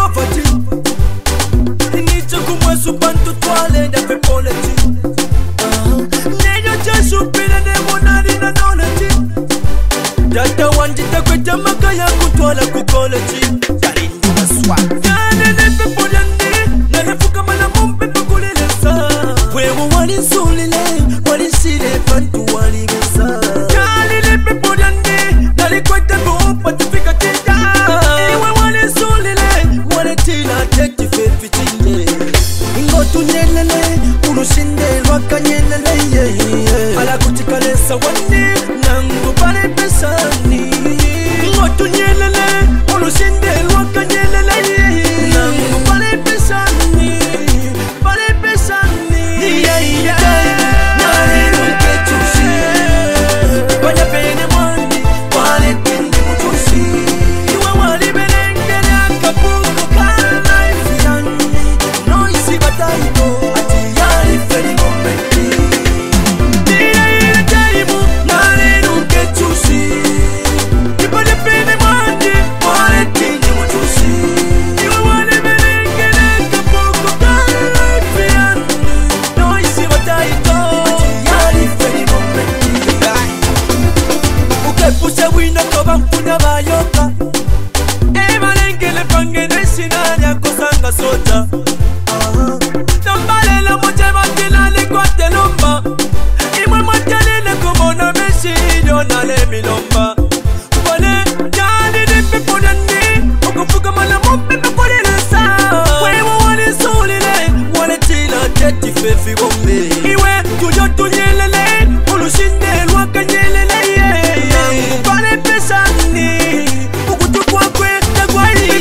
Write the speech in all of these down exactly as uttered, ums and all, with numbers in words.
poverty. He needs to come with soup and to toilet and for politics. Nejo just soup in and they won't have in a donut. Data one did the great Makaya Kutola Kukolity. That in the swap. Then they put on me. Never took a man a bump and put it inside. Where one is solely lame. What is it? Fun to one in the sun. Charlie, let me put on me. Now they quite the boat, but the figure take down. One is solely lame. What a teen, I take the fifteen days. Ingo to Nelele. Urushinde, Wakanyele. Ala Kutikalesa one day. Nango Pare Pesani. Ingo to Nelele. Urushinde, Wakanyele. Nango Pare Pesani. Pare Pesani. Yeah, yeah. Nare don't get to see. When you pay the money, while it in the Mutusi. You are one living in Kapuko, Life, and noisy, but I go. Soja Tambale la moche makina le kwate lomba Imwe mwatele le kumona meshi Yona le milomba Wale Jani di pipo nani Ukufuka mala mumpi mekule nasa Wewe wale soli le Wale tila teti fefi gombe Iwe tujo tunyelele Ulushinde lwaka nyelele Nangu pale pesani Ukutukwa kwe Tagwari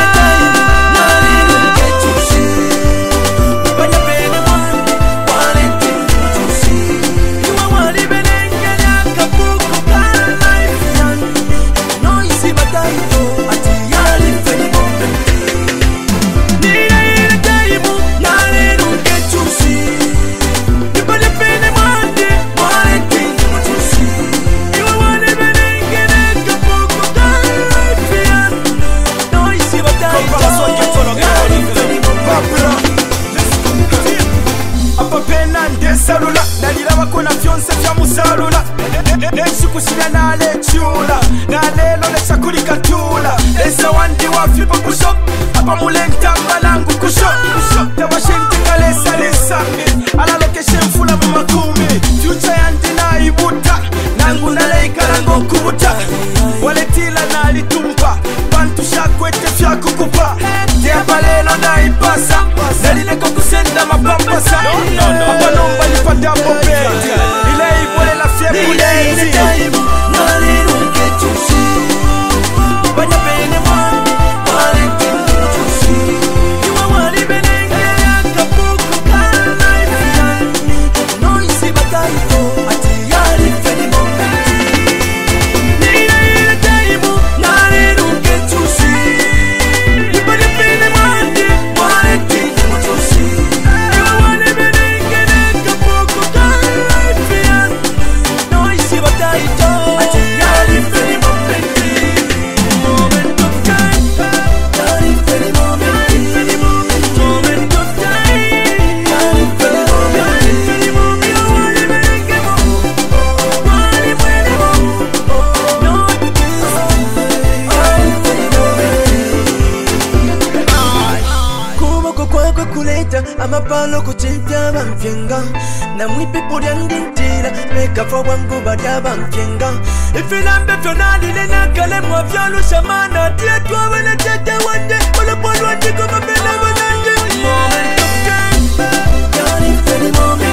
Salula, nalira bakona fyonse fya musalula. Nesikushira nale chula, nalelo lesakuli katula. Esa wandi wafi pa kushop, apa mulenta malangu kushop. Tawashenti kalesa lesa, ala location fula mumakumi. Future yandi na ibuta, nangu nale ikarango kubuta. Waletila nali tumpa, bantu shakwete fya kukupa. Tia palelo na ipasa, nalile kokusenda mapampasa. Apa nomba nipata popeti, ile ibole la fie buleti. Nale nuke chusi, banya pene mwani, wale kini chusi. Iwa wali benenge ya kapuku kana ifiyani. Noisi bataito, ati yari feni momenti. Nile ile taimu, nale nuke chusi. Ibanya pene mwani, wale kini chusi. Iwa wali benenge ya kapuku kana ifiyani. Noisi bataito, ati yari feni momenti. Moment of time, yari feni momenti. Moment of time, yari feni momenti. Wali benenge mo, wali mwene mo. Not this time, yari feni momenti. Kuboko kwakwe kuleta amapalo kuchipya bamfyenga na mwipipo lyandintira bekafa wangu badya bamfyenga ifilambe fyonalile nakale mwavyalusha mana tie twawele tete wande olopolwandiko mabele bonande. Moment of time, yari feni momenti.